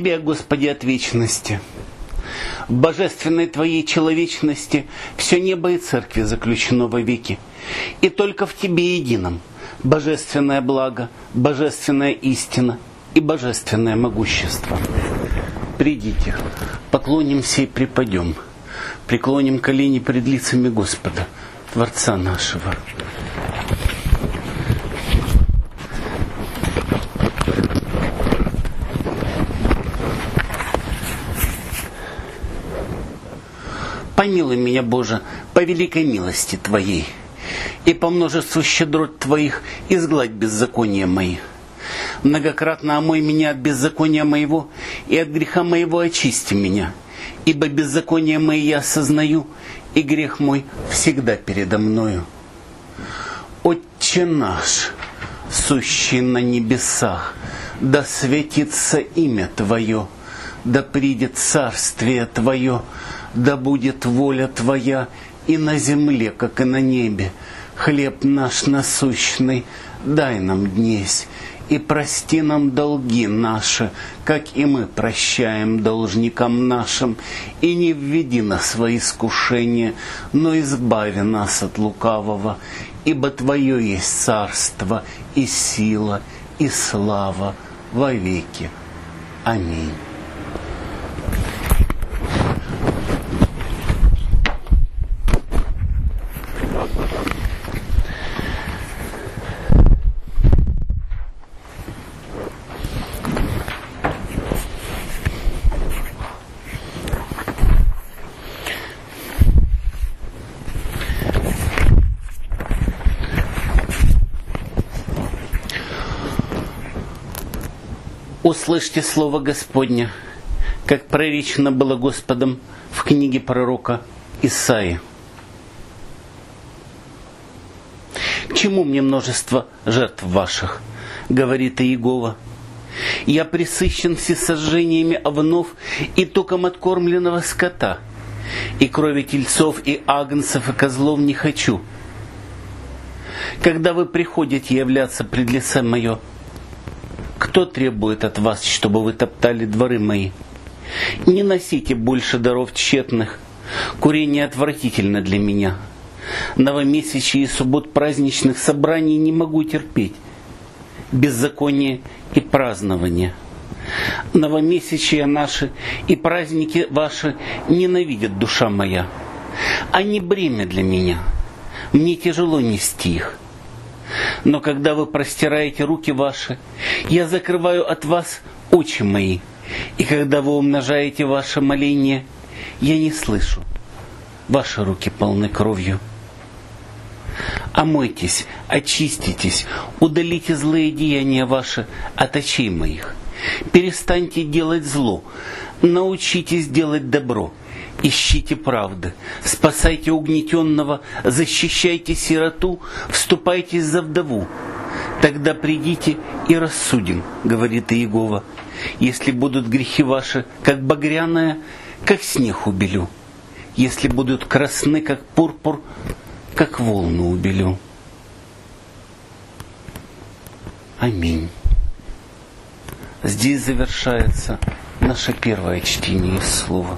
Тебе, Господи, от вечности. В божественной Твоей человечности все небо и церкви заключено вовеки. И только в Тебе едином божественное благо, божественная истина и божественное могущество. Придите, поклонимся и припадем, преклоним колени пред лицами Господа, Творца нашего. Помилуй меня, Боже, по великой милости Твоей, и по множеству щедрот Твоих изгладь беззакония мои. Многократно омой меня от беззакония моего, и от греха моего очисти меня, ибо беззаконие мои я осознаю, и грех мой всегда передо мною. Отче наш, сущий на небесах, да светится имя Твое, да придет царствие Твое, да будет воля Твоя и на земле, как и на небе. Хлеб наш насущный дай нам днесь, и прости нам долги наши, как и мы прощаем должникам нашим. И не введи нас во искушение, но избави нас от лукавого. Ибо Твое есть царство, и сила, и слава во веки. Аминь. Услышьте слово Господне, как пророчено было Господом в книге пророка Исаии. «К чему мне множество жертв ваших, говорит Иегова? Я пресыщен всесожжениями овнов и током откормленного скота, и крови тельцов, и агнцев, и козлов не хочу. Когда вы приходите являться пред лице мое, кто требует от вас, чтобы вы топтали дворы мои? Не носите больше даров тщетных, курение отвратительно для меня. Новомесячья и суббот праздничных собраний не могу терпеть, беззаконие и празднование. Новомесячья наши и праздники ваши ненавидят душа моя. Они бремя для меня, мне тяжело нести их. Но когда вы простираете руки ваши, я закрываю от вас очи мои. И когда вы умножаете ваше моление, я не слышу. Ваши руки полны кровью. Омойтесь, очиститесь, удалите злые деяния ваши от очей моих. Перестаньте делать зло, научитесь делать добро. Ищите правды, спасайте угнетенного, защищайте сироту, вступайтесь за вдову. Тогда придите и рассудим, говорит Иегова. Если будут грехи ваши, как багряное, как снег убелю. Если будут красны, как пурпур, как волну убелю. Аминь. Здесь завершается наше первое чтение слова.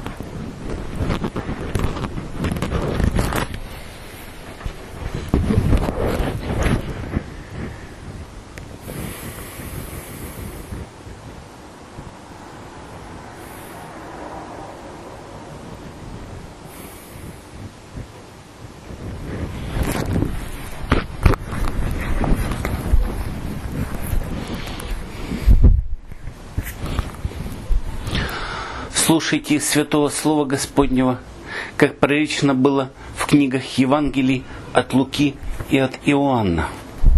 Слушайте из Святого Слова Господнего, как пророчено было в книгах Евангелий от Луки и от Иоанна.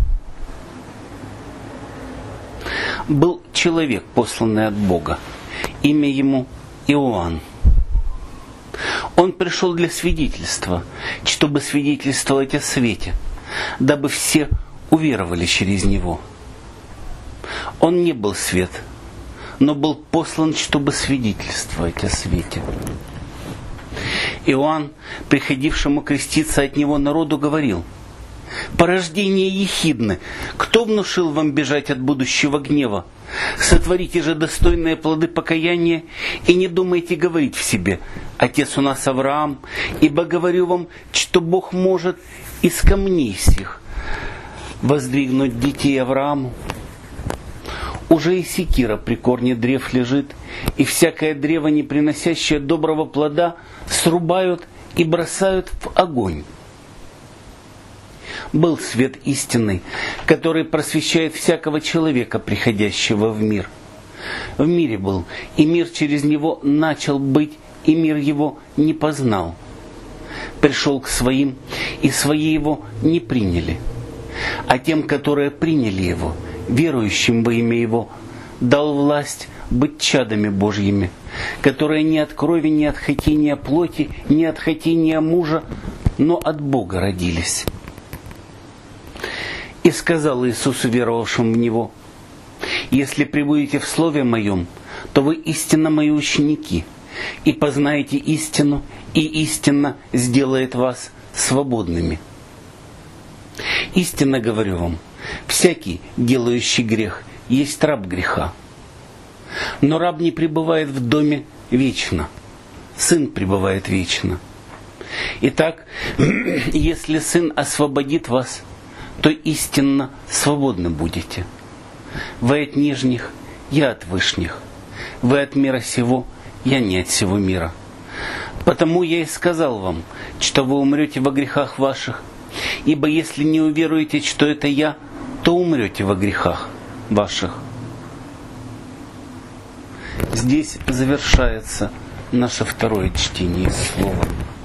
Был человек, посланный от Бога, имя ему Иоанн. Он пришел для свидетельства, чтобы свидетельствовать о свете, дабы все уверовали через него. Он не был свет, но был послан, чтобы свидетельствовать о свете. Иоанн, приходившему креститься от него народу, говорил: «Порождение ехидны, кто внушил вам бежать от будущего гнева? Сотворите же достойные плоды покаяния, и не думайте говорить в себе: отец у нас Авраам, ибо говорю вам, что Бог может из камней сих воздвигнуть детей Аврааму. Уже и секира при корне древ лежит, и всякое древо, не приносящее доброго плода, срубают и бросают в огонь. Был свет истинный, который просвещает всякого человека, приходящего в мир. В мире был, и мир через него начал быть, и мир его не познал. Пришел к своим, и свои его не приняли. А тем, которые приняли его, верующим во имя его, дал власть быть чадами Божьими, которые не от крови, не от хотения плоти, не от хотения мужа, но от Бога родились. И сказал Иисус веровавшим в Него: если пребудете в Слове Моем, то вы истинно Мои ученики, и познаете истину, и истина сделает вас свободными. Истинно говорю вам, всякий, делающий грех, есть раб греха. Но раб не пребывает в доме вечно, сын пребывает вечно. Итак, если Сын освободит вас, то истинно свободны будете. Вы от нижних, я от вышних. Вы от мира сего, я не от сего мира. Потому я и сказал вам, что вы умрете во грехах ваших, ибо если не уверуете, что это я, то умрете во грехах ваших. Здесь завершается наше второе чтение слова.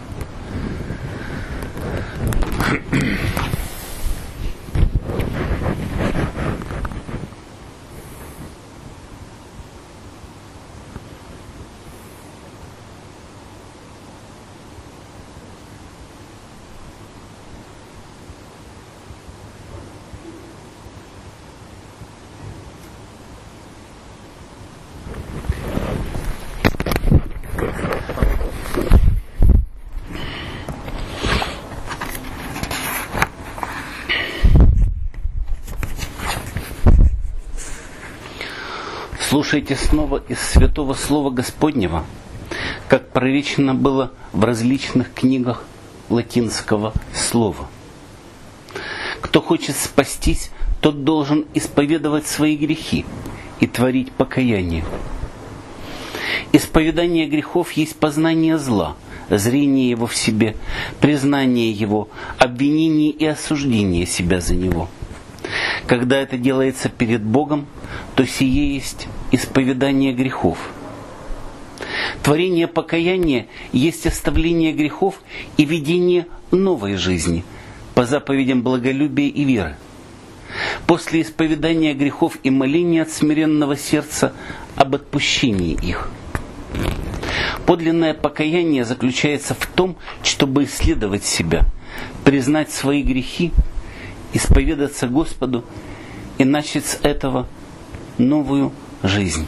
Слушайте снова из Святого Слова Господнего, как проречено было в различных книгах латинского слова. Кто хочет спастись, тот должен исповедовать свои грехи и творить покаяние. Исповедание грехов есть познание зла, зрение его в себе, признание его, обвинение и осуждение себя за него. Когда это делается перед Богом, то сие есть исповедание грехов. Творение покаяния есть оставление грехов и ведение новой жизни по заповедям благолюбия и веры. После исповедания грехов и моления от смиренного сердца об отпущении их. Подлинное покаяние заключается в том, чтобы исследовать себя, признать свои грехи, исповедаться Господу и начать с этого новую жизнь.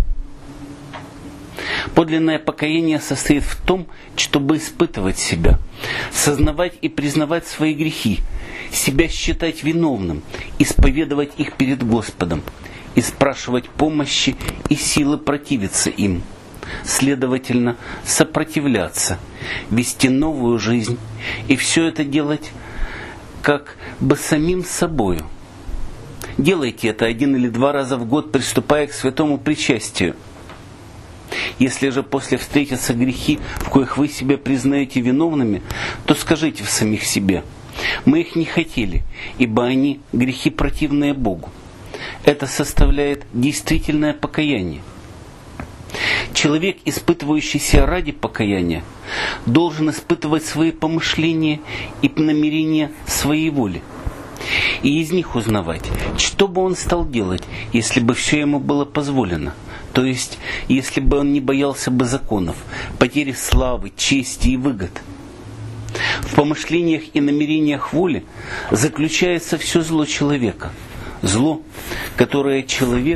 Подлинное покаяние состоит в том, чтобы испытывать себя, сознавать и признавать свои грехи, себя считать виновным, исповедовать их перед Господом и спрашивать помощи и силы противиться им. Следовательно, сопротивляться, вести новую жизнь и все это делать как бы самим собою. Делайте это 1 или 2 раза в год, приступая к святому причастию. Если же после встретятся грехи, в коих вы себя признаете виновными, то скажите в самих себе: мы их не хотели, ибо они грехи, противные Богу. Это составляет действительное покаяние. Человек, испытывающийся ради покаяния, должен испытывать свои помышления и намерения своей воли, и из них узнавать, что бы он стал делать, если бы все ему было позволено, то есть, если бы он не боялся бы законов, потери славы, чести и выгод. В помышлениях и намерениях воли заключается все зло человека, зло, которое человек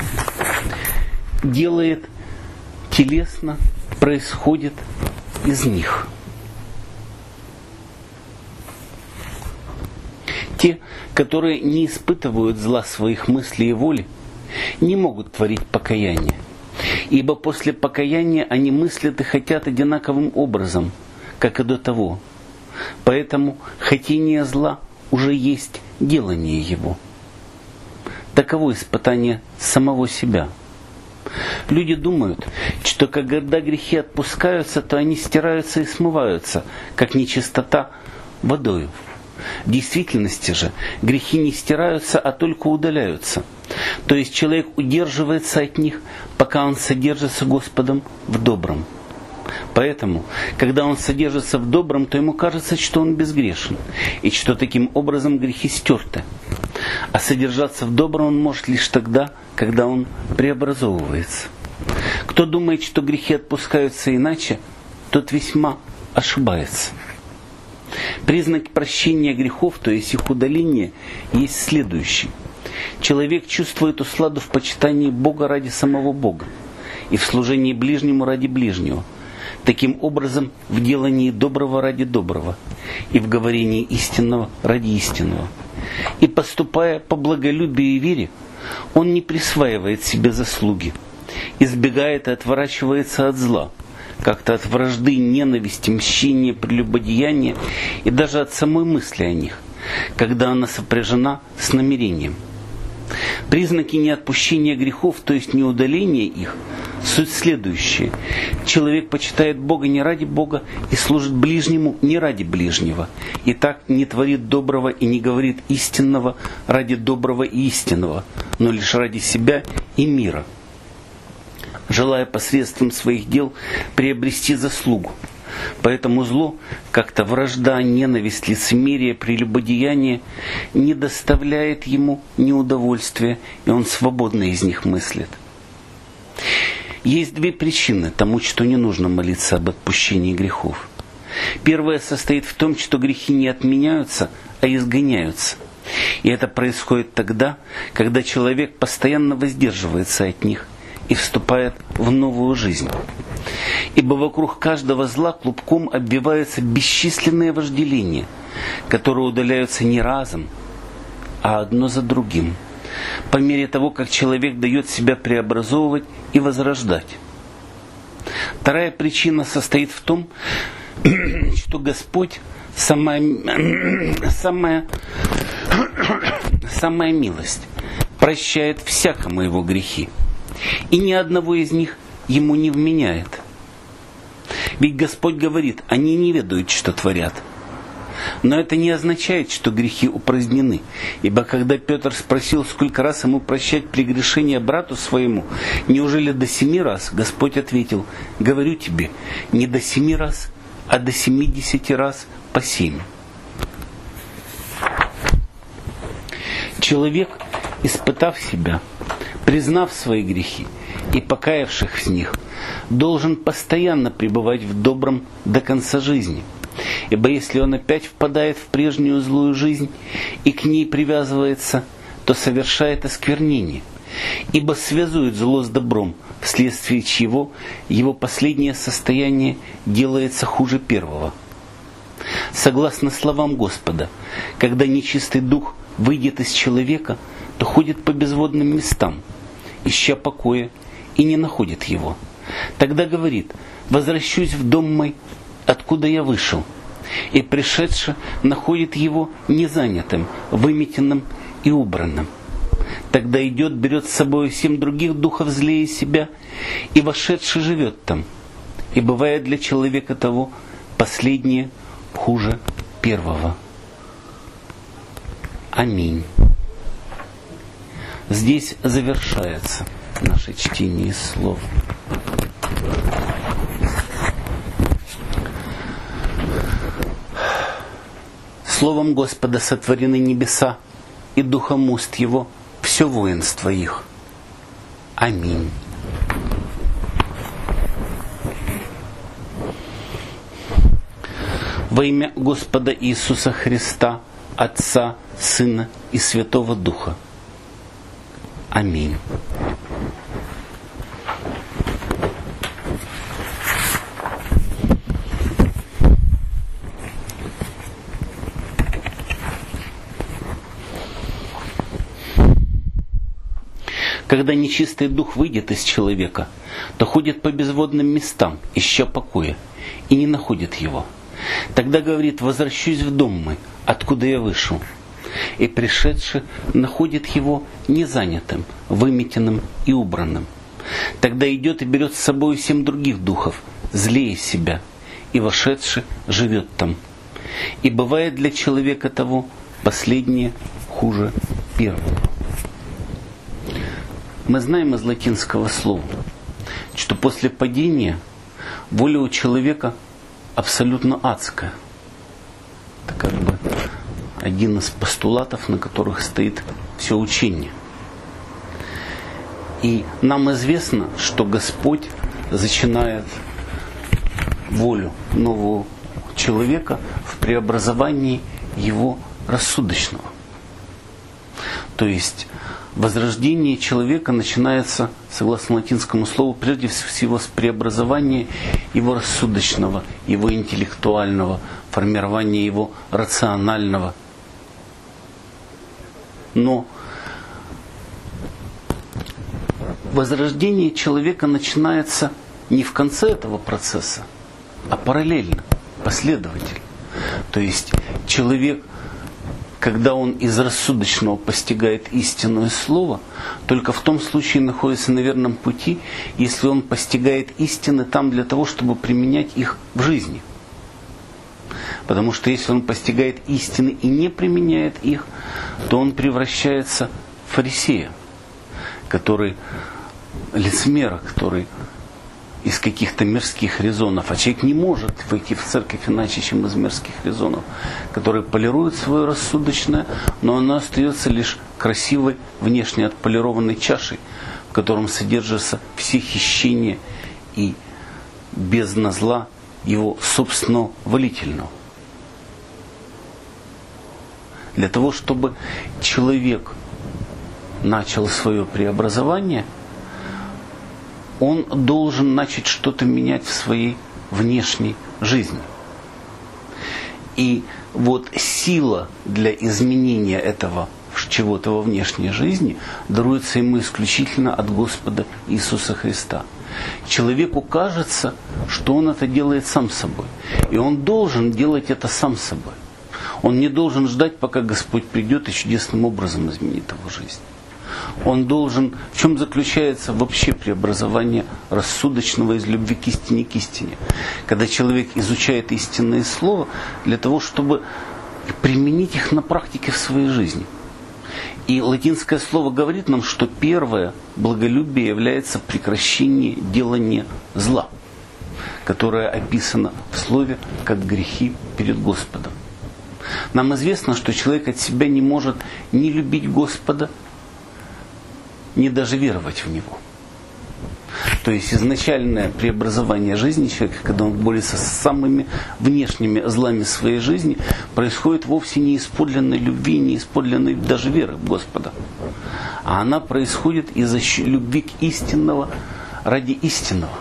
делает телесно, происходит из них. Те, которые не испытывают зла своих мыслей и воли, не могут творить покаяние. Ибо после покаяния они мыслят и хотят одинаковым образом, как и до того. Поэтому хотение зла уже есть делание его. Таково испытание самого себя. Люди думают, что когда грехи отпускаются, то они стираются и смываются, как нечистота, водою. В действительности же грехи не стираются, а только удаляются. То есть человек удерживается от них, пока он содержится Господом в добром. Поэтому, когда он содержится в добром, то ему кажется, что он безгрешен, и что таким образом грехи стерты. А содержаться в добром он может лишь тогда, когда он преобразовывается. Кто думает, что грехи отпускаются иначе, тот весьма ошибается. Признак прощения грехов, то есть их удаления, есть следующий. Человек чувствует усладу в почитании Бога ради самого Бога и в служении ближнему ради ближнего. Таким образом, в делании доброго ради доброго и в говорении истинного ради истинного. И поступая по благолюбию и вере, он не присваивает себе заслуги, избегает и отворачивается от зла, как-то от вражды, ненависти, мщения, прелюбодеяния и даже от самой мысли о них, когда она сопряжена с намерением. Признаки неотпущения грехов, то есть неудаления их, суть следующие. Человек почитает Бога не ради Бога и служит ближнему не ради ближнего. И так не творит доброго и не говорит истинного ради доброго и истинного, но лишь ради себя и мира, желая посредством своих дел приобрести заслугу. Поэтому зло, как-то вражда, ненависть, лицемерие, прелюбодеяние, не доставляет ему ни удовольствия, и он свободно из них мыслит. Есть две причины тому, что не нужно молиться об отпущении грехов. Первая состоит в том, что грехи не отменяются, а изгоняются. И это происходит тогда, когда человек постоянно воздерживается от них и вступает в новую жизнь. Ибо вокруг каждого зла клубком обвиваются бесчисленные вожделения, которые удаляются не разом, а одно за другим, по мере того, как человек дает себя преобразовывать и возрождать. Вторая причина состоит в том, что Господь самая милость прощает всякому его грехи, и ни одного из них ему не вменяет. Ведь Господь говорит, они не ведают, что творят. Но это не означает, что грехи упразднены. Ибо когда Петр спросил, сколько раз ему прощать прегрешение брату своему, неужели до 7 раз, Господь ответил, говорю тебе, не до 7 раз, а до 70 раз по 7. Человек, испытав себя, признав свои грехи и покаявших в них, должен постоянно пребывать в добром до конца жизни. Ибо если он опять впадает в прежнюю злую жизнь и к ней привязывается, то совершает осквернение. Ибо связует зло с добром, вследствие чего его последнее состояние делается хуже первого. Согласно словам Господа, когда нечистый дух выйдет из человека, то ходит по безводным местам, ища покоя, и не находит его. Тогда говорит, возвращусь в дом мой, откуда я вышел, и пришедший находит его незанятым, выметенным и убранным. Тогда идет, берет с собой 7 других духов злее себя, и вошедший живет там. И бывает для человека того последнее хуже первого. Аминь. Здесь завершается наше чтение слов. Словом Господа сотворены небеса, и духом уст Его все воинство их. Аминь. Во имя Господа Иисуса Христа, Отца, Сына и Святого Духа. Аминь. Когда нечистый дух выйдет из человека, то ходит по безводным местам, ища покоя, и не находит его. Тогда говорит: возвращусь в дом мой, откуда я вышел. И пришедший находит его незанятым, выметенным и убранным. Тогда идет и берет с собой 7 других духов, злее себя, и вошедший живет там. И бывает для человека того последнее хуже первого. Мы знаем из латинского слова, что после падения воля у человека абсолютно адская. Это как бы один из постулатов, на которых стоит все учение. И нам известно, что Господь зачинает волю нового человека в преобразовании его рассудочного. То есть возрождение человека начинается, согласно латинскому слову, прежде всего с преобразования его рассудочного, его интеллектуального, формирования его рационального. Но возрождение человека начинается не в конце этого процесса, а параллельно, последовательно. То есть человек, когда он из рассудочного постигает истинное слово, только в том случае находится на верном пути, если он постигает истины там для того, чтобы применять их в жизни. Потому что если он постигает истины и не применяет их, то он превращается в фарисея, который лицемера, который из каких-то мирских резонов, а человек не может войти в церковь иначе, чем из мирских резонов, который полирует свое рассудочное, но оно остается лишь красивой, внешне отполированной чашей, в котором содержатся все хищения и бездна зла его собственного валительного. Для того, чтобы человек начал свое преобразование, он должен начать что-то менять в своей внешней жизни. И вот сила для изменения этого чего-то во внешней жизни даруется ему исключительно от Господа Иисуса Христа. Человеку кажется, что он это делает сам собой. И он должен делать это сам собой. Он не должен ждать, пока Господь придет и чудесным образом изменит его жизнь. Он должен... В чем заключается вообще преобразование рассудочного из любви к истине? Когда человек изучает истинное слово для того, чтобы применить их на практике в своей жизни. И латинское слово говорит нам, что первое благолюбие является прекращение делания зла, которое описано в слове как грехи перед Господом. Нам известно, что человек от себя не может ни любить Господа, ни даже веровать в Него. То есть изначальное преобразование жизни человека, когда он борется с самыми внешними злами своей жизни, происходит вовсе не из подлинной любви, не из подлинной даже веры в Господа. А она происходит из-за любви к истинного ради истинного.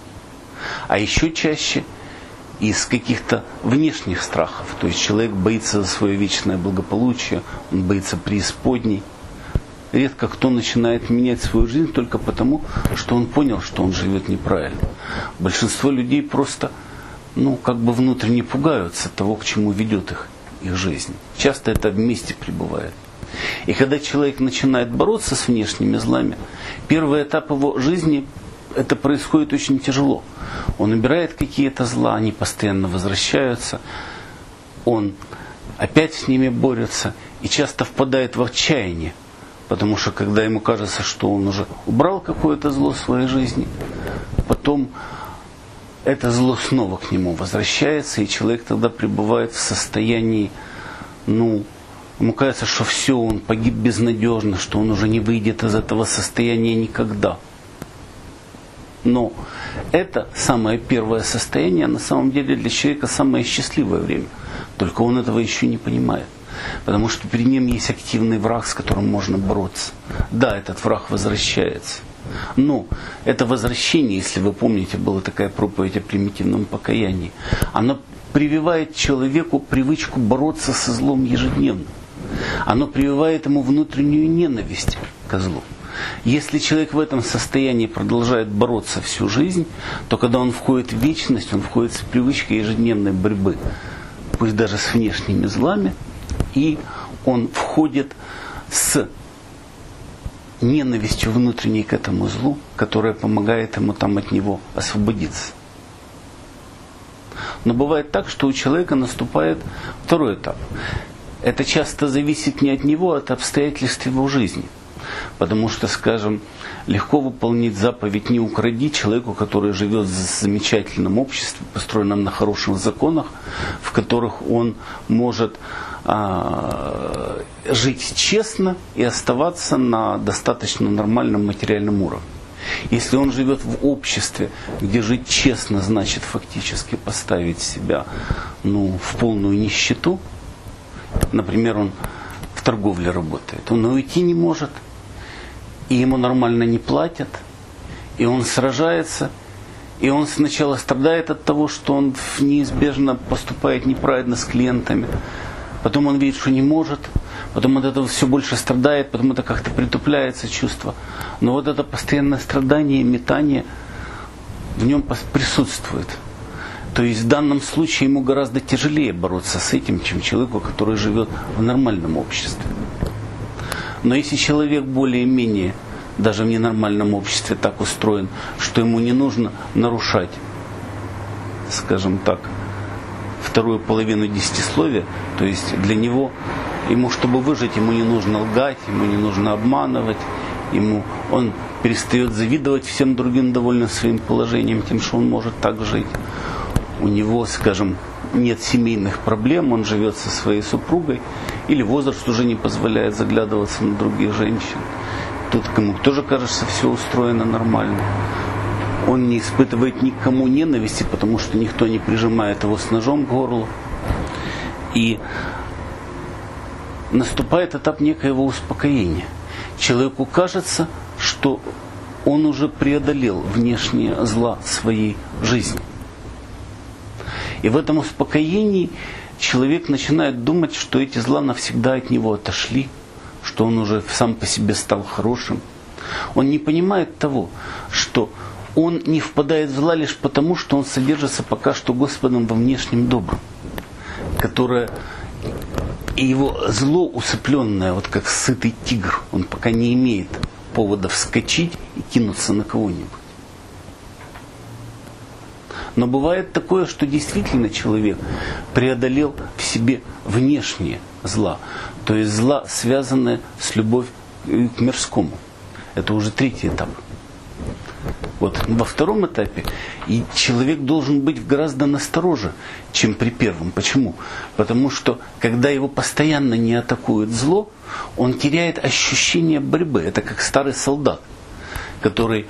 А еще чаще из каких-то внешних страхов. То есть человек боится за свое вечное благополучие, он боится преисподней. Редко кто начинает менять свою жизнь только потому, что он понял, что он живет неправильно. Большинство людей просто, как бы внутренне пугаются того, к чему ведет их жизнь. Часто это вместе пребывает. И когда человек начинает бороться с внешними злами, первый этап его жизни, это происходит очень тяжело. Он убирает какие-то зла, они постоянно возвращаются, он опять с ними борется и часто впадает в отчаяние. Потому что когда ему кажется, что он уже убрал какое-то зло в своей жизни, потом это зло снова к нему возвращается, и человек тогда пребывает в состоянии, ему кажется, что все, он погиб безнадежно, что он уже не выйдет из этого состояния никогда. Но это самое первое состояние, на самом деле для человека самое счастливое время. Только он этого еще не понимает. Потому что перед ним есть активный враг, с которым можно бороться. Да, этот враг возвращается. Но это возвращение, если вы помните, была такая проповедь о примитивном покаянии, оно прививает человеку привычку бороться со злом ежедневно. Оно прививает ему внутреннюю ненависть ко злу. Если человек в этом состоянии продолжает бороться всю жизнь, то когда он входит в вечность, он входит с привычкой ежедневной борьбы, пусть даже с внешними злами, и он входит с ненавистью внутренней к этому злу, которая помогает ему там от него освободиться. Но бывает так, что у человека наступает второй этап. Это часто зависит не от него, а от обстоятельств его жизни. Потому что, скажем, легко выполнить заповедь «не укради» человеку, который живет в замечательном обществе, построенном на хороших законах, в которых он может жить честно и оставаться на достаточно нормальном материальном уровне. Если он живет в обществе, где жить честно значит фактически поставить себя в полную нищету, например, он в торговле работает, он уйти не может, и ему нормально не платят, и он сражается, и он сначала страдает от того, что он неизбежно поступает неправильно с клиентами, потом он видит, что не может, потом от этого все больше страдает, потом это как-то притупляется чувство. Но вот это постоянное страдание, метание в нем присутствует. То есть в данном случае ему гораздо тяжелее бороться с этим, чем человеку, который живет в нормальном обществе. Но если человек более-менее, даже в ненормальном обществе так устроен, что ему не нужно нарушать, скажем так, вторую половину десятисловия, то есть для него, ему, чтобы выжить, ему не нужно лгать, ему не нужно обманывать, он перестает завидовать всем другим, довольным своим положением, тем, что он может так жить. У него, скажем, нет семейных проблем, он живет со своей супругой, или возраст уже не позволяет заглядываться на других женщин. Тут ему тоже кажется, все устроено нормально. Он не испытывает никому ненависти, потому что никто не прижимает его с ножом к горлу. И наступает этап некоего успокоения. Человеку кажется, что он уже преодолел внешние зла своей жизни. И в этом успокоении человек начинает думать, что эти зла навсегда от него отошли, что он уже сам по себе стал хорошим. Он не понимает того, что он не впадает в зла лишь потому, что он содержится пока что Господом во внешнем добром, которое и его зло усыпленное, вот как сытый тигр, он пока не имеет повода вскочить и кинуться на кого-нибудь. Но бывает такое, что действительно человек преодолел в себе внешние зла, то есть зла, связанные с любовью к мирскому. Это уже третий этап. Вот во втором этапе и человек должен быть гораздо настороже, чем при первом. Почему? Потому что когда его постоянно не атакует зло, он теряет ощущение борьбы. Это как старый солдат, который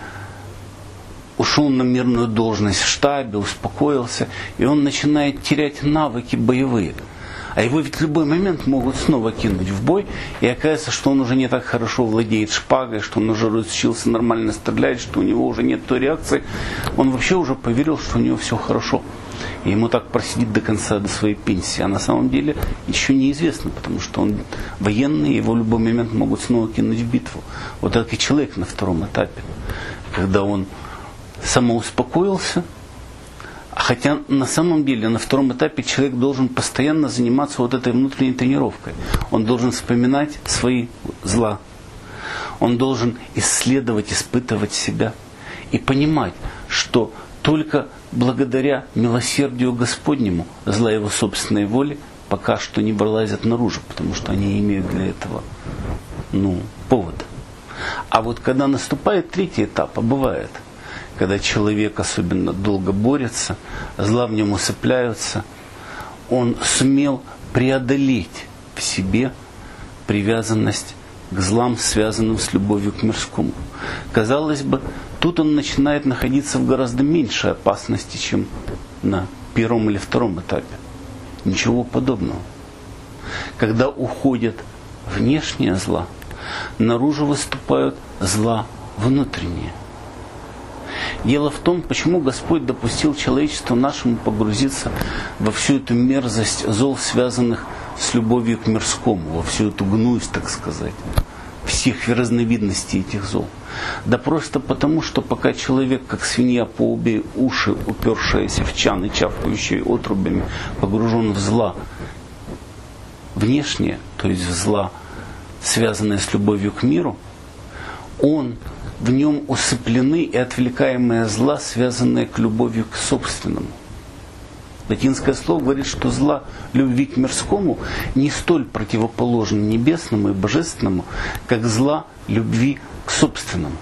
ушел на мирную должность в штабе, успокоился, и он начинает терять навыки боевые. А его ведь в любой момент могут снова кинуть в бой, и окажется, что он уже не так хорошо владеет шпагой, что он уже разучился нормально стрелять, что у него уже нет той реакции. Он вообще уже поверил, что у него все хорошо. И ему так просидит до конца, до своей пенсии. А на самом деле еще неизвестно, потому что он военный, его в любой момент могут снова кинуть в битву. Вот этот человек на втором этапе, когда он самоуспокоился. Хотя на самом деле на втором этапе человек должен постоянно заниматься вот этой внутренней тренировкой. Он должен вспоминать свои зла. Он должен исследовать, испытывать себя. И понимать, что только благодаря милосердию Господнему зла его собственной воли пока что не вылазят наружу, потому что они имеют для этого повод. А вот когда наступает третий этап, а бывает, когда человек особенно долго борется, зла в нем усыпляются, он сумел преодолеть в себе привязанность к злам, связанным с любовью к мирскому. Казалось бы, тут он начинает находиться в гораздо меньшей опасности, чем на первом или втором этапе. Ничего подобного. Когда уходят внешние зла, наружу выступают зла внутренние. Дело в том, почему Господь допустил человечеству нашему погрузиться во всю эту мерзость зол, связанных с любовью к мирскому, во всю эту гнусь, так сказать. всех разновидностей этих зол? Да просто потому, что пока человек, как свинья по обе уши, упершаяся в чан и чавкающая отрубями, погружен в зла внешнее, то есть в зла, связанное с любовью к миру, он в нем усыплены и отвлекаемые зла, связанные к любови к собственному. Латинское слово говорит, что зла любви к мирскому не столь противоположны небесному и божественному, как зла любви к собственному.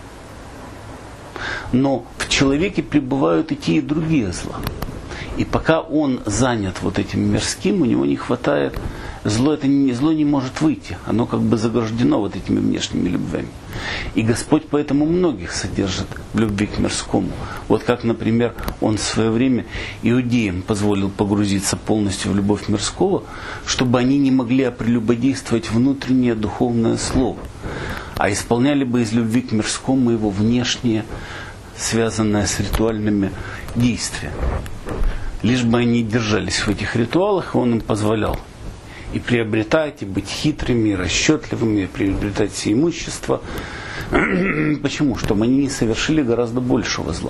Но в человеке пребывают и те, и другие зла. И пока он занят вот этим мирским, у него не хватает, зло не может выйти. Оно как бы заграждено вот этими внешними любвями. И Господь поэтому многих содержит в любви к мирскому. Вот как, например, Он в свое время иудеям позволил погрузиться полностью в любовь мирского, чтобы они не могли прелюбодействовать внутреннее духовное слово, а исполняли бы из любви к мирскому его внешнее, связанное с ритуальными действиями. Лишь бы они держались в этих ритуалах, и Он им позволял и приобретать, и быть хитрыми, и расчетливыми, и приобретать все имущество. Почему? Чтобы они не совершили гораздо большего зла.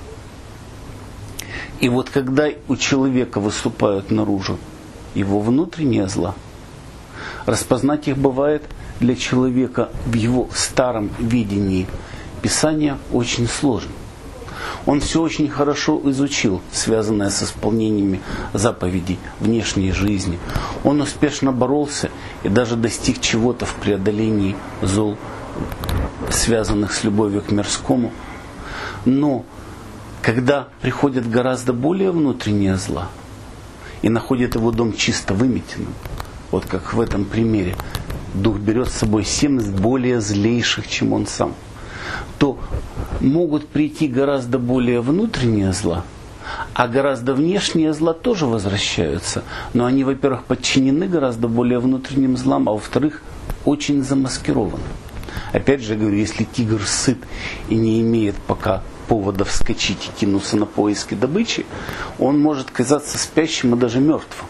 И вот когда у человека выступают наружу его внутренние зла, распознать их бывает для человека в его старом видении Писания очень сложно. Он все очень хорошо изучил, связанное с исполнениями заповедей внешней жизни. Он успешно боролся и даже достиг чего-то в преодолении зол, связанных с любовью к мирскому. Но когда приходят гораздо более внутренние зла и находят его дом чисто выметенным, вот как в этом примере, дух берет с собой 7 более злейших, чем он сам, то могут прийти гораздо более внутренние зла, а гораздо внешние зла тоже возвращаются. Но они, во-первых, подчинены гораздо более внутренним злам, а во-вторых, очень замаскированы. Опять же, говорю, если тигр сыт и не имеет пока повода вскочить и кинуться на поиски добычи, он может казаться спящим и даже мертвым.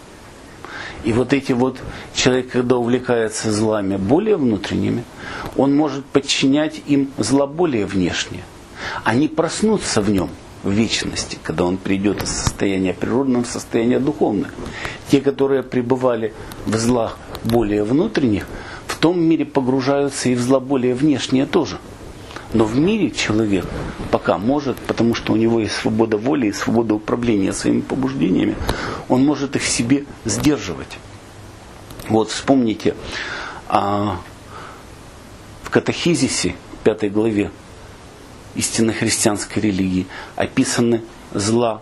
И вот эти вот, человек, когда увлекается злами более внутренними, он может подчинять им зла более внешние. Они проснутся в нем в вечности, когда он придет из состояния природного в состояние духовное. Те, которые пребывали в злах более внутренних, в том мире погружаются и в зла более внешние тоже. Но в мире человек пока может, потому что у него есть свобода воли и свобода управления своими побуждениями, он может их в себе сдерживать. Вот вспомните, в катехизисе, 5 главе истинной христианской религии, описаны зла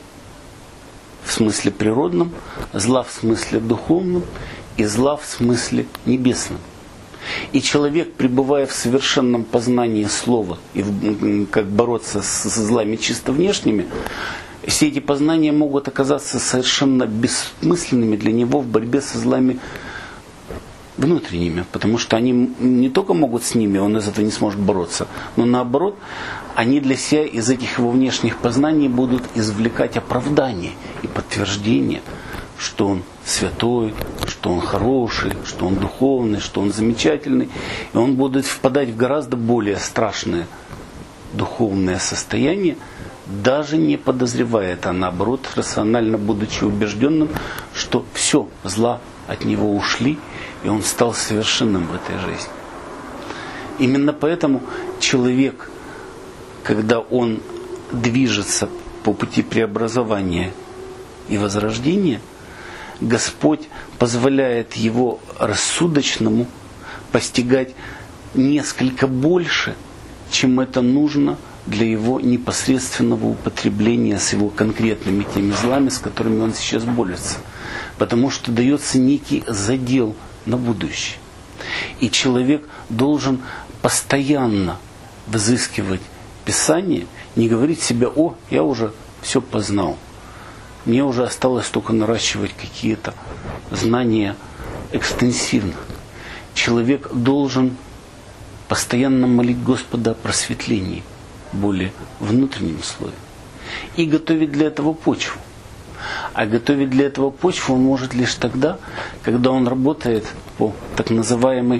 в смысле природном, зла в смысле духовном и зла в смысле небесном. И человек, пребывая в совершенном познании слова и как бороться с злами чисто внешними, все эти познания могут оказаться совершенно бессмысленными для него в борьбе со злами внутренними, потому что они не только могут с ними, он из этого не сможет бороться, но наоборот, они для себя из этих его внешних познаний будут извлекать оправдание и подтверждение, что он святой, что он хороший, что он духовный, что он замечательный. И он будет впадать в гораздо более страшное духовное состояние, даже не подозревая это, а наоборот, рационально будучи убежденным, что все, зла от него ушли, и он стал совершенным в этой жизни. Именно поэтому человек, когда он движется по пути преобразования и возрождения, Господь позволяет его рассудочному постигать несколько больше, чем это нужно для его непосредственного употребления с его конкретными теми злами, с которыми он сейчас борется. Потому что дается некий задел на будущее. И человек должен постоянно взыскивать Писание, не говорить себе: о, я уже все познал. Мне уже осталось только наращивать какие-то знания экстенсивно. Человек должен постоянно молить Господа о просветлении, более внутреннем слое. И готовить для этого почву. А готовить для этого почву он может лишь тогда, когда он работает по так называемой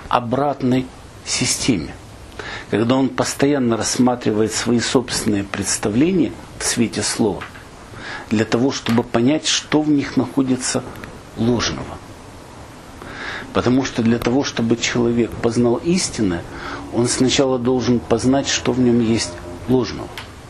обратной системе. Когда он постоянно рассматривает свои собственные представления в свете слова, для того, чтобы понять, что в них находится ложного. Потому что для того, чтобы человек познал истинное, он сначала должен познать, что в нем есть ложного.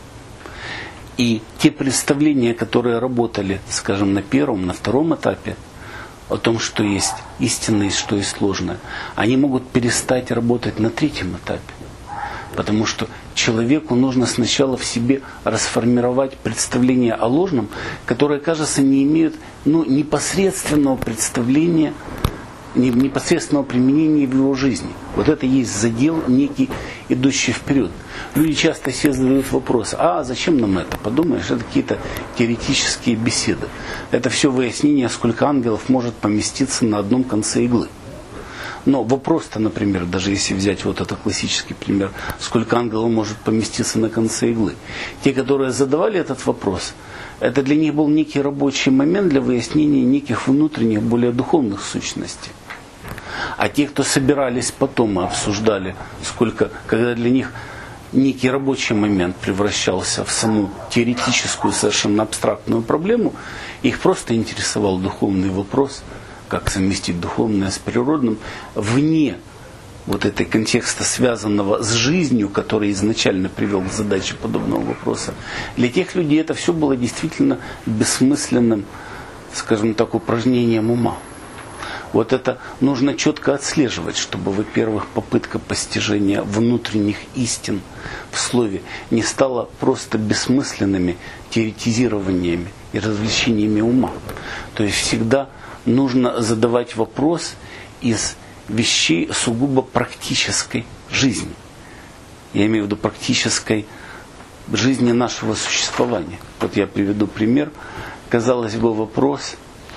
И те представления, которые работали, скажем, на первом, на втором этапе, о том, что есть истинное и что есть ложное, они могут перестать работать на третьем этапе. Потому что человеку нужно сначала в себе расформировать представление о ложном, которое, кажется, не имеют непосредственного представления, непосредственного применения в его жизни. Вот это есть задел некий, идущий вперед. Люди часто себе задают вопрос: а зачем нам это? Подумаешь, это какие-то теоретические беседы. Это все выяснение, сколько ангелов может поместиться на одном конце иглы. Но вопрос-то, например, даже если взять вот этот классический пример, сколько ангелов может поместиться на конце иглы. Те, которые задавали этот вопрос, это для них был некий рабочий момент для выяснения неких внутренних, более духовных сущностей. А те, кто собирались потом и обсуждали, когда для них некий рабочий момент превращался в саму теоретическую, совершенно абстрактную проблему, их просто интересовал духовный вопрос, как совместить духовное с природным, вне вот этой контекста, связанного с жизнью, который изначально привел к задаче подобного вопроса. Для тех людей это все было действительно бессмысленным, скажем так, упражнением ума. Вот это нужно четко отслеживать, чтобы, во-первых, попытка постижения внутренних истин в слове не стала просто бессмысленными теоретизированиями и развлечениями ума. То есть всегда нужно задавать вопрос из вещей сугубо практической жизни. Я имею в виду практической жизни нашего существования. Вот я приведу пример. Казалось бы, вопрос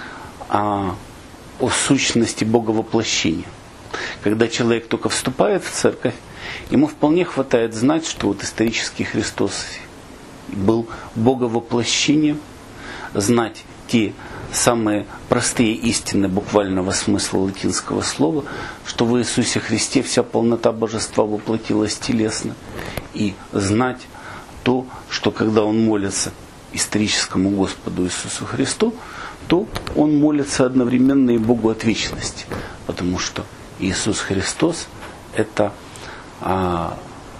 о сущности Боговоплощения. Когда человек только вступает в церковь, ему вполне хватает знать, что вот исторический Христос был Боговоплощением, знать те самые простые истины буквального смысла латинского слова, что в Иисусе Христе вся полнота божества воплотилась телесно, и знать то, что когда он молится историческому Господу Иисусу Христу, то он молится одновременно и Богу от вечности, потому что Иисус Христос это, по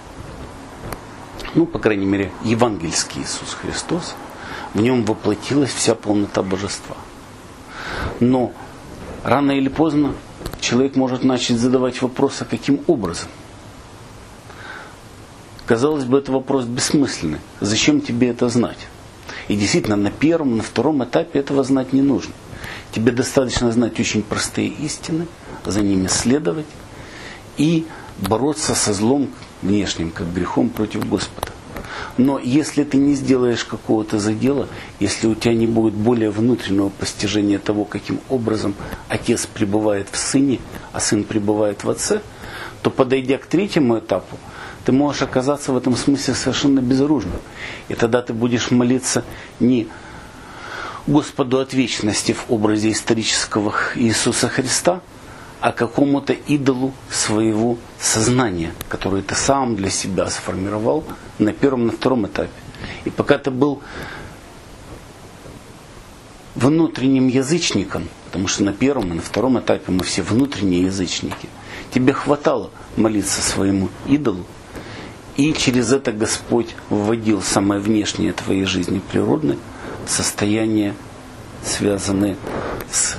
крайней мере, евангельский Иисус Христос, в нем воплотилась вся полнота божества. Но рано или поздно человек может начать задавать вопрос, а каким образом? Казалось бы, это вопрос бессмысленный. Зачем тебе это знать? И действительно, на первом, на втором этапе этого знать не нужно. Тебе достаточно знать очень простые истины, за ними следовать и бороться со злом внешним, как грехом против Господа. Но если ты не сделаешь какого-то задела, если у тебя не будет более внутреннего постижения того, каким образом Отец пребывает в Сыне, а Сын пребывает в Отце, то, подойдя к третьему этапу, ты можешь оказаться в этом смысле совершенно безоружным. И тогда ты будешь молиться не Господу от вечности в образе исторического Иисуса Христа, а какому-то идолу своего сознания, который ты сам для себя сформировал на первом, на втором этапе. И пока ты был внутренним язычником, потому что на первом и на втором этапе мы все внутренние язычники, тебе хватало молиться своему идолу, и через это Господь вводил самое внешнее твоей жизни природной в состояние, связанное с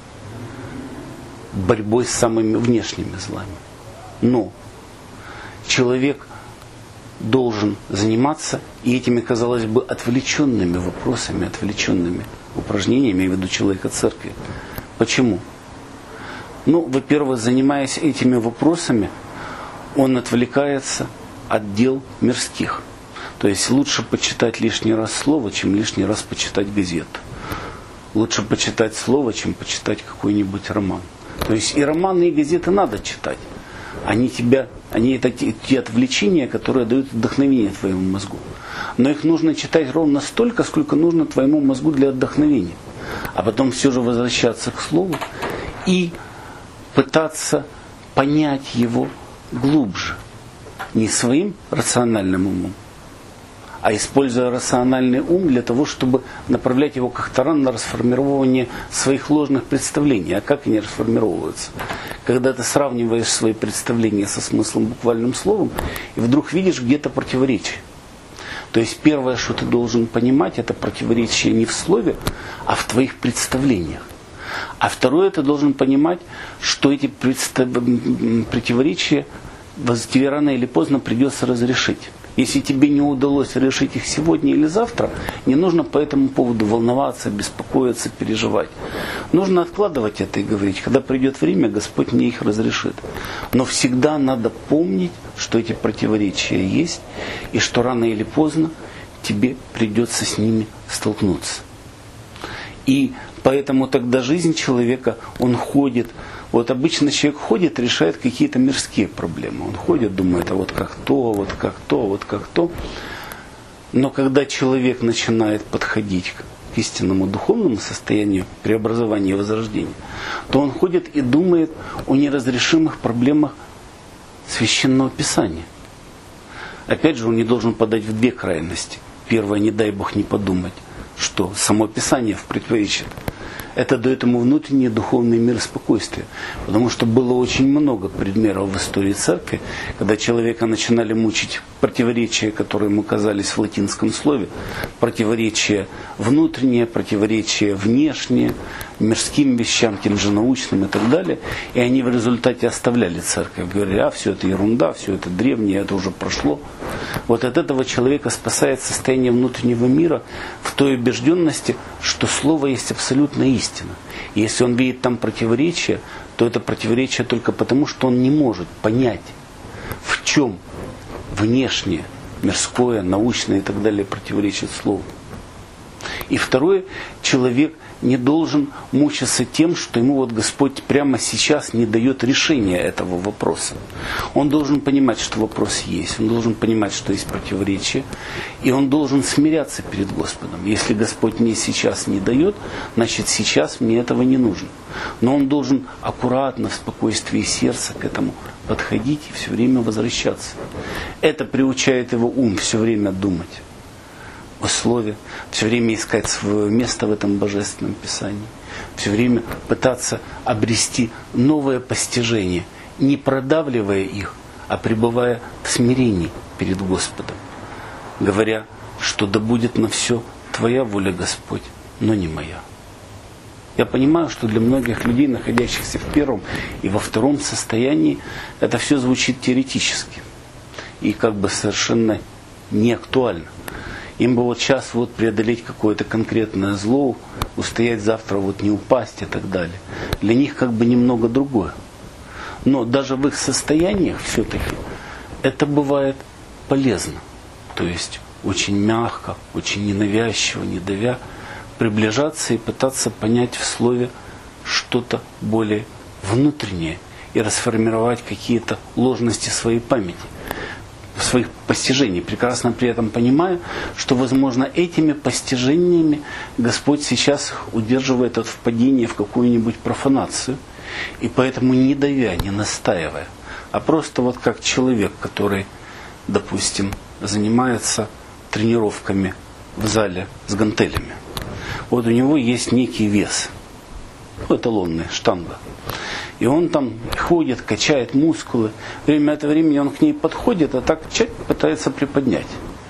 борьбой с самыми внешними злами. Но человек должен заниматься и этими, казалось бы, отвлеченными вопросами, отвлеченными упражнениями, я веду человека церкви. Почему? Во-первых, занимаясь этими вопросами, он отвлекается от дел мирских. То есть лучше почитать лишний раз слово, чем лишний раз почитать газету. Лучше почитать слово, чем почитать какой-нибудь роман. То есть и романы, и газеты надо читать. Они это те отвлечения, которые дают вдохновение твоему мозгу. Но их нужно читать ровно столько, сколько нужно твоему мозгу для отдохновения. А потом все же возвращаться к слову и пытаться понять его глубже. Не своим рациональным умом, а используя рациональный ум для того, чтобы направлять его как таран на расформирование своих ложных представлений. А как они расформировываются? Когда ты сравниваешь свои представления со смыслом буквальным словом, и вдруг видишь где-то противоречие. То есть первое, что ты должен понимать, это противоречие не в слове, а в твоих представлениях. А второе, ты должен понимать, что эти противоречия тебе рано или поздно придется разрешить. Если тебе не удалось решить их сегодня или завтра, не нужно по этому поводу волноваться, беспокоиться, переживать. Нужно откладывать это и говорить, когда придет время, Господь мне их разрешит. Но всегда надо помнить, что эти противоречия есть, и что рано или поздно тебе придется с ними столкнуться. И поэтому тогда жизнь человека, он ходит. Вот обычно человек ходит, решает какие-то мирские проблемы. Он ходит, думает, а вот как то, вот как то, вот как то. Но когда человек начинает подходить к истинному духовному состоянию преобразования и возрождения, то он ходит и думает о неразрешимых проблемах Священного Писания. Опять же, он не должен подать в две крайности. Первое, не дай Бог не подумать, что само Писание противоречит. Это дает ему внутренний духовный мир и спокойствие. Потому что было очень много примеров в истории церкви, когда человека начинали мучить противоречия, которые ему казались в латинском слове, противоречия внутренние, противоречия внешние, мирским вещам, тем же научным и так далее. И они в результате оставляли церковь. Говорили, а все это ерунда, все это древнее, это уже прошло. Вот от этого человека спасает состояние внутреннего мира в той убежденности, что Слово есть абсолютная истина. И если он видит там противоречие, то это противоречие только потому, что он не может понять, в чем внешнее, мирское, научное и так далее противоречит Слову. И второе, человек не должен мучиться тем, что ему вот Господь прямо сейчас не дает решения этого вопроса. Он должен понимать, что вопрос есть, он должен понимать, что есть противоречие, и он должен смиряться перед Господом. Если Господь мне сейчас не дает, значит сейчас мне этого не нужно. Но он должен аккуратно, в спокойствии сердца к этому подходить и все время возвращаться. Это приучает его ум все время думать о Слове, все время искать свое место в этом Божественном Писании, все время пытаться обрести новое постижение, не продавливая их, а пребывая в смирении перед Господом, говоря, что да будет на все Твоя воля, Господь, но не моя. Я понимаю, что для многих людей, находящихся в первом и во втором состоянии, это все звучит теоретически и как бы совершенно не актуально. Им бы вот сейчас вот преодолеть какое-то конкретное зло, устоять завтра, вот не упасть и так далее. Для них как бы немного другое. Но даже в их состояниях все-таки это бывает полезно. То есть очень мягко, очень ненавязчиво, не давя, приближаться и пытаться понять в Слове что-то более внутреннее и расформировать какие-то ложности своей памяти, своих постижений, прекрасно при этом понимая, что, возможно, этими постижениями Господь сейчас удерживает от впадения в какую-нибудь профанацию, и поэтому не давя, не настаивая, а просто вот как человек, который, допустим, занимается тренировками в зале с гантелями. Вот у него есть некий вес, эталонный, штанга. И он там ходит, качает мускулы. Время от времени он к ней подходит, а так пытается приподнять.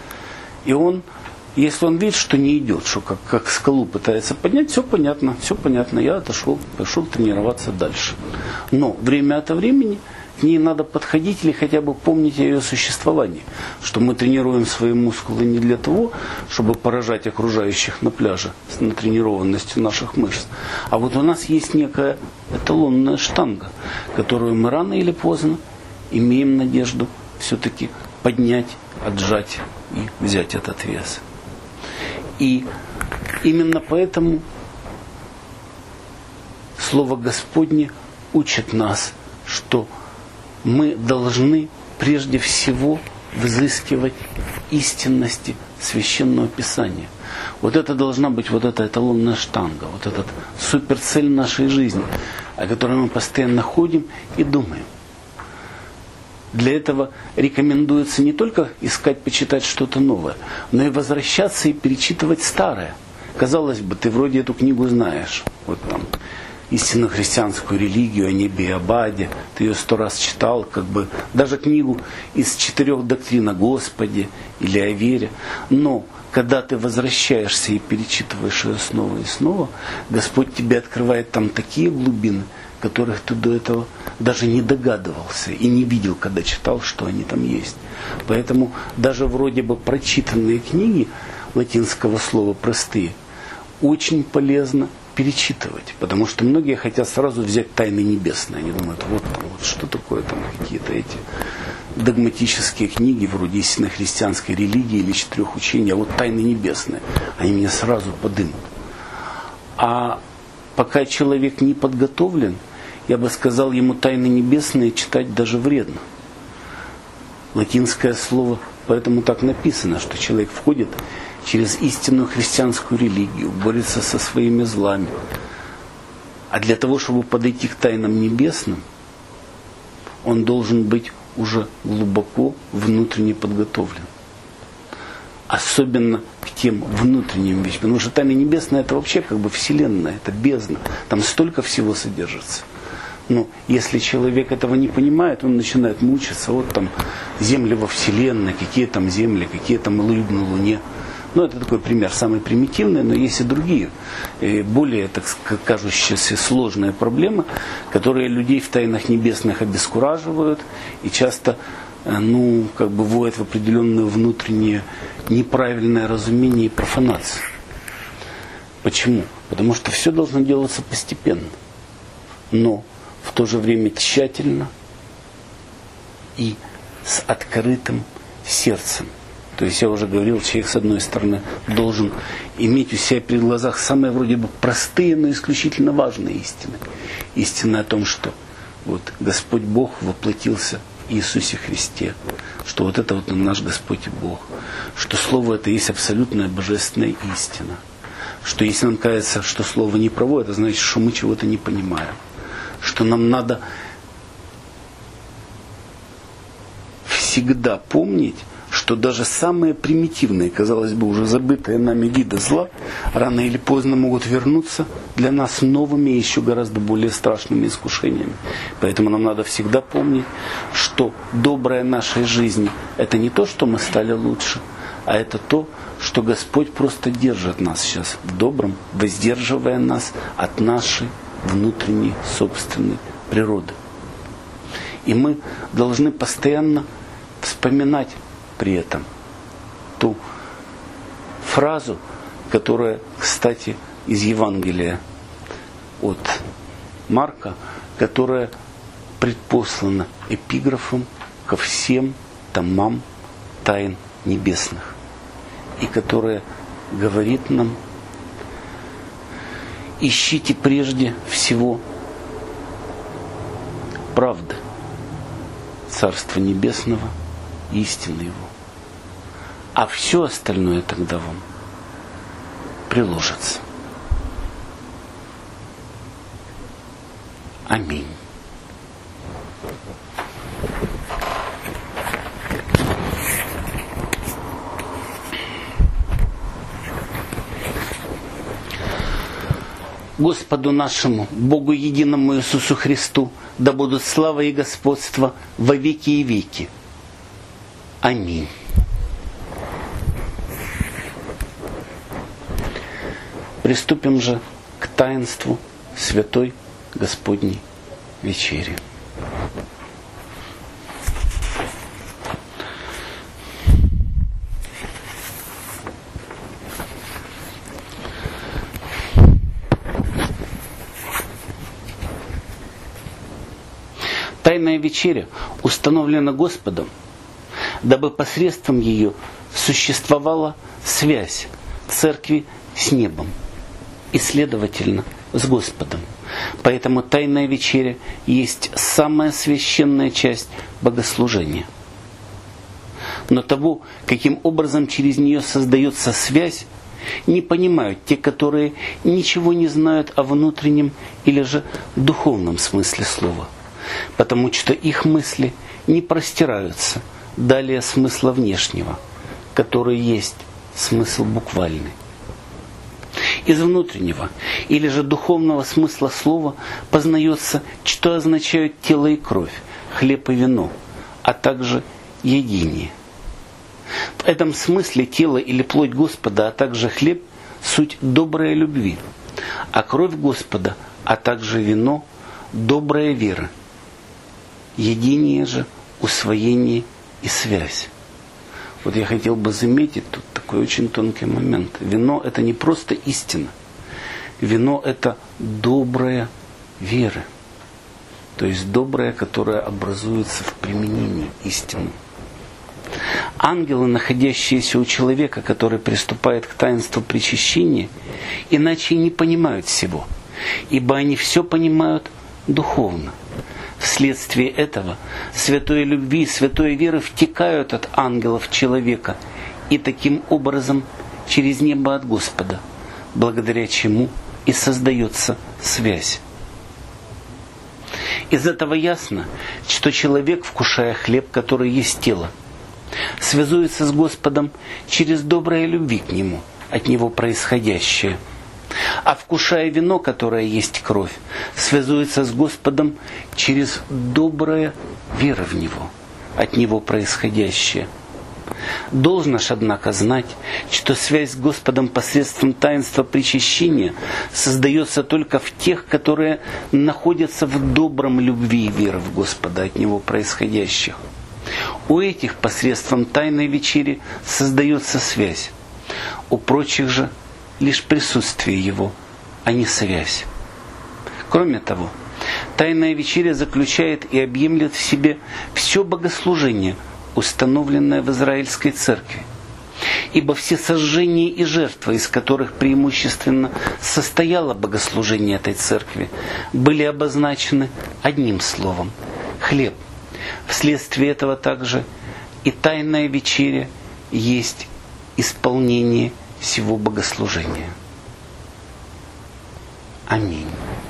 И он, если он видит, что не идет, что как скалу пытается поднять, все понятно. Я отошел, пошел тренироваться дальше. Но время от времени к ней надо подходить или хотя бы помнить о ее существовании. Что мы тренируем свои мускулы не для того, чтобы поражать окружающих на пляже с натренированностью наших мышц. А вот у нас есть некая эталонная штанга, которую мы рано или поздно имеем надежду все-таки поднять, отжать и взять этот вес. И именно поэтому Слово Господне учит нас, что мы должны прежде всего взыскивать истинности Священного Писания. Вот это должна быть вот эта эталонная штанга, вот этот суперцель нашей жизни, о которой мы постоянно ходим и думаем. Для этого рекомендуется не только искать, почитать что-то новое, но и возвращаться и перечитывать старое. Казалось бы, ты вроде эту книгу знаешь. Вот там истинно христианскую религию о небе и об аде. Ты ее 100 раз читал, как бы даже книгу из 4 доктрин о Господе или о вере. Но когда ты возвращаешься и перечитываешь ее снова и снова, Господь тебе открывает там такие глубины, которых ты до этого даже не догадывался и не видел, когда читал, что они там есть. Поэтому даже вроде бы прочитанные книги латинского слова простые очень полезно перечитывать, потому что многие хотят сразу взять тайны небесные. Они думают, вот что такое там какие-то эти догматические книги вроде истинной христианской религии или 4 учений, а вот тайны небесные, они меня сразу подымут. А пока человек не подготовлен, я бы сказал, ему тайны небесные читать даже вредно. Латинское слово, поэтому так написано, что человек входит через истинную христианскую религию, борется со своими злами. А для того, чтобы подойти к тайнам небесным, он должен быть уже глубоко внутренне подготовлен. Особенно к тем внутренним вещам. Потому что тайны небесные — это вообще как бы вселенная, это бездна. Там столько всего содержится. Но если человек этого не понимает, он начинает мучиться. Вот там земли во вселенной, какие там земли, какие там луны на Луне. Ну, это такой пример, самый примитивный, но есть и другие, более, так сказать, кажущиеся сложные проблемы, которые людей в тайнах небесных обескураживают и часто, вводят в определенное внутреннее неправильное разумение и профанацию. Почему? Потому что все должно делаться постепенно, но в то же время тщательно и с открытым сердцем. То есть я уже говорил, человек с одной стороны должен иметь у себя перед глазах самые вроде бы простые, но исключительно важные истины. Истина о том, что вот Господь Бог воплотился в Иисусе Христе, что вот это вот наш Господь и Бог, что Слово это есть абсолютная божественная истина, что если нам кажется, что Слово не право, это значит, что мы чего-то не понимаем, что нам надо всегда помнить, что даже самые примитивные, казалось бы, уже забытые нами виды зла, рано или поздно могут вернуться для нас новыми и еще гораздо более страшными искушениями. Поэтому нам надо всегда помнить, что доброе нашей жизни – это не то, что мы стали лучше, а это то, что Господь просто держит нас сейчас в добром, воздерживая нас от нашей внутренней собственной природы. И мы должны постоянно вспоминать при этом ту фразу, которая, кстати, из Евангелия от Марка, которая предпослана эпиграфом ко всем томам тайн небесных, и которая говорит нам: ищите прежде всего правды, Царства Небесного, истины Его, а все остальное тогда вам приложится. Аминь. Господу нашему, Богу единому Иисусу Христу, да будут слава и господство во веки и веки. Аминь. Приступим же к таинству Святой Господней Вечери. Тайная вечеря установлена Господом, дабы посредством ее существовала связь церкви с небом и, следовательно, с Господом. Поэтому Тайная вечеря есть самая священная часть богослужения. Но того, каким образом через нее создается связь, не понимают те, которые ничего не знают о внутреннем или же духовном смысле слова, потому что их мысли не простираются далее смысла внешнего, который есть смысл буквальный. Из внутреннего или же духовного смысла слова познается, что означают тело и кровь, хлеб и вино, а также единие. В этом смысле тело или плоть Господа, а также хлеб – суть доброй любви, а кровь Господа, а также вино – добрая вера. Единие же – усвоение и связь. Вот я хотел бы заметить тут такой очень тонкий момент. Вино – это не просто истина. Вино – это добрая вера. То есть добрая, которая образуется в применении истины. Ангелы, находящиеся у человека, который приступает к таинству причащения, иначе не понимают всего, ибо они все понимают духовно. Вследствие этого святой любви, святой веры втекают от ангелов в человека и таким образом через небо от Господа, благодаря чему и создается связь. Из этого ясно, что человек, вкушая хлеб, который есть тело, связуется с Господом через доброе любви к Нему, от Него происходящее. А вкушая вино, которое есть кровь, связуется с Господом через добрая вера в Него, от Него происходящее. Должно ж, однако, знать, что связь с Господом посредством таинства причащения создается только в тех, которые находятся в добром любви и веры в Господа, от Него происходящих. У этих посредством тайной вечери создается связь, у прочих же лишь присутствие Его, а не связь. Кроме того, тайная вечеря заключает и объемлет в себе все богослужение, установленное в Израильской церкви. Ибо все сожжения и жертвы, из которых преимущественно состояло богослужение этой церкви, были обозначены одним словом – хлеб. Вследствие этого также и тайная вечеря есть исполнение всего богослужения. Аминь.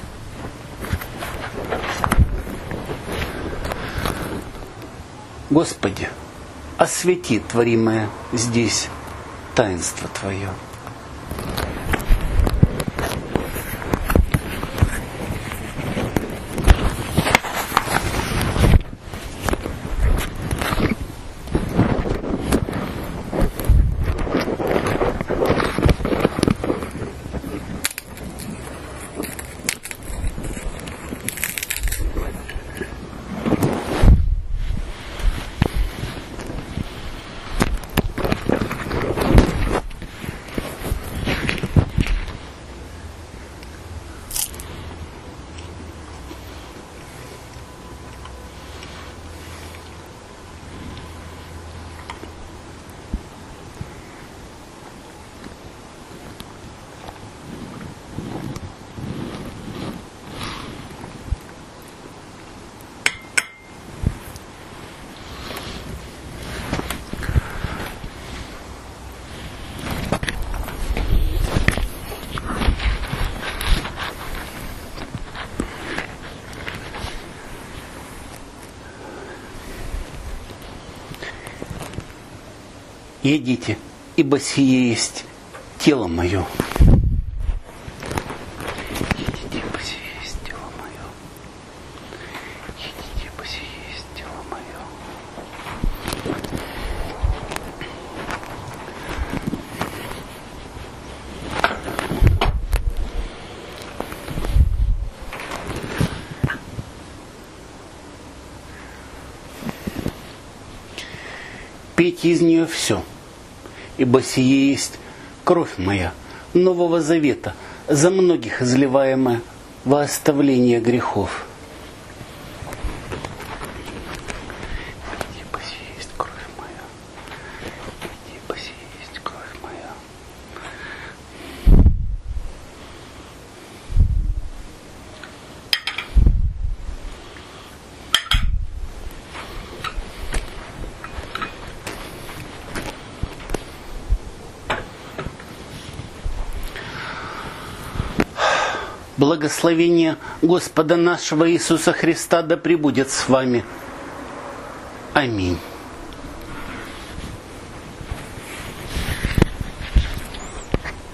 Господи, освети творимое здесь таинство Твое. Едите, ибо сие есть тело мое. Едите, ибо сие есть тело мое. Едите, ибо сие есть тело мое. Пейте из нее все, ибо сие есть кровь моя Нового Завета, за многих изливаемая во оставление грехов. Пейте, ибо сие есть кровь моя. Пейте, ибо сие есть кровь моя. Благословение Господа нашего Иисуса Христа да пребудет с вами. Аминь.